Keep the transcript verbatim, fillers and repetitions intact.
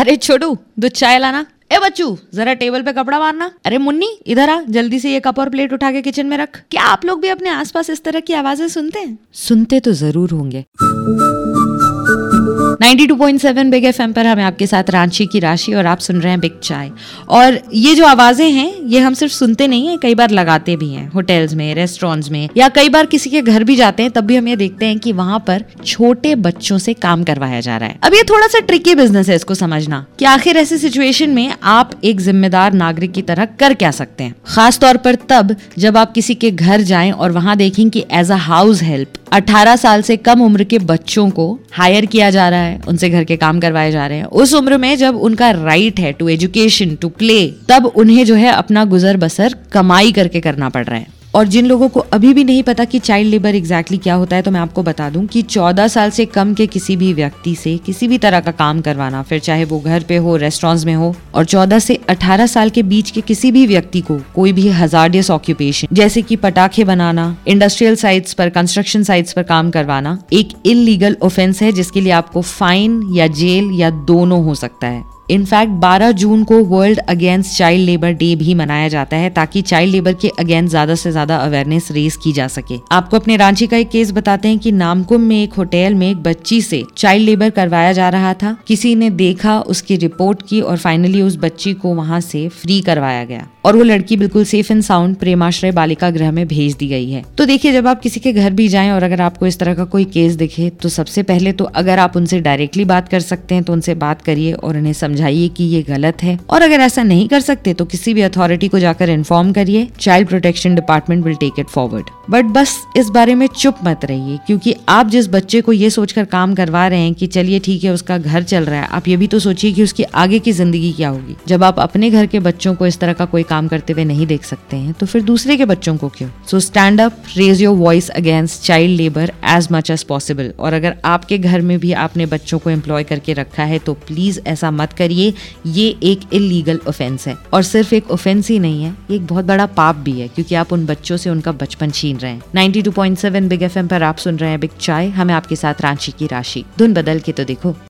अरे छोटू दो चाय लाना। ए बच्चू जरा टेबल पे कपड़ा मारना। अरे मुन्नी इधर आ, जल्दी से ये कप और प्लेट उठा के किचन में रख। क्या आप लोग भी अपने आसपास इस तरह की आवाजें सुनते हैं? सुनते तो जरूर होंगे। बानवे पॉइंट सात बिग एफएम पर हमें आपके साथ रांची की राशि और आप सुन रहे हैं बिग चाय। और ये जो आवाजें हैं ये हम सिर्फ सुनते नहीं है, कई बार लगाते भी हैं होटल्स में, रेस्टोरेंट्स में, या कई बार किसी के घर भी जाते हैं तब भी हम ये देखते हैं कि वहां पर छोटे बच्चों से काम करवाया जा रहा है। अब ये थोड़ा सा ट्रिकी बिजनेस है इसको समझना कि आखिर ऐसी सिचुएशन में आप एक जिम्मेदार नागरिक की तरह कर क्या सकते हैं, खास तौर पर तब जब आप किसी के घर जाएं और वहां देखें कि एज अ हाउस हेल्प अठारह साल से कम उम्र के बच्चों को हायर किया जा रहा है, उनसे घर के काम करवाए जा रहे हैं। उस उम्र में जब उनका राइट है टू एजुकेशन, टू प्ले, तब उन्हें जो है अपना गुजर बसर कमाई करके करना पड़ रहा है। और जिन लोगों को अभी भी नहीं पता कि चाइल्ड लेबर एग्जैक्टली क्या होता है, तो मैं आपको बता दूं कि चौदह साल से कम के किसी भी व्यक्ति से किसी भी तरह का काम करवाना, फिर चाहे वो घर पे हो, रेस्टोरेंट्स में हो, और चौदह से अठारह साल के बीच के किसी भी व्यक्ति को कोई भी हजार्डियस ऑक्यूपेशन जैसे कि पटाखे बनाना, इंडस्ट्रियल साइट्स पर, कंस्ट्रक्शन साइट्स पर काम करवाना एक इल्लीगल ऑफेंस है, जिसके लिए आपको फाइन या जेल या दोनों हो सकता है। इनफैक्ट बारह जून को world against child labour day भी मनाया जाता है ताकि चाइल्ड लेबर के अगेंस्ट ज्यादा से ज्यादा अवेयरनेस रेज की जा सके। आपको अपने रांची का एक केस बताते हैं कि नामकुम में एक होटल में एक बच्ची से चाइल्ड लेबर करवाया जा रहा था। किसी ने देखा, उसकी रिपोर्ट की और फाइनली उस बच्ची को वहां से फ्री करवाया गया और वो लड़की बिल्कुल सेफ एंड साउंड प्रेमाश्रय बालिका गृह में भेज दी गई है। तो देखिए, जब आप किसी के घर भी जाएं और अगर आपको इस तरह का कोई केस दिखे तो सबसे पहले तो अगर आप उनसे डायरेक्टली बात कर सकते हैं तो उनसे बात करिए और उन्हें समझाइए कि ये गलत है, और अगर ऐसा नहीं कर सकते तो किसी भी अथॉरिटी को जाकर इन्फॉर्म करिए। Child protection department will take it forward. But बस इस बारे में चुप मत रहिए, क्योंकि आप जिस बच्चे को ये सोचकर काम करवा रहे हैं कि चलिए ठीक है उसका घर चल रहा है, आप ये भी तो सोचिए कि उसकी आगे की जिंदगी क्या होगी। जब आप अपने घर के बच्चों को इस तरह का कोई काम करते हुए नहीं देख सकते हैं तो फिर दूसरे के बच्चों को क्यों? So stand up, raise your voice against child labour as much as possible. और अगर आपके घर में भी आपने बच्चों को एम्प्लॉय करके रखा है तो प्लीज ऐसा मत करिए। ये एक इल्लीगल ऑफेंस है, और सिर्फ एक ऑफेंस ही नहीं है, ये एक बहुत बड़ा पाप भी है, क्योंकि आप उन बच्चों से उनका बचपन छीन रहे हैं। बानवे पॉइंट सात बिग एफएम पर आप सुन रहे हैं बिग चाय। हमें आपके साथ रांची की राशि। धुन बदल के तो देखो।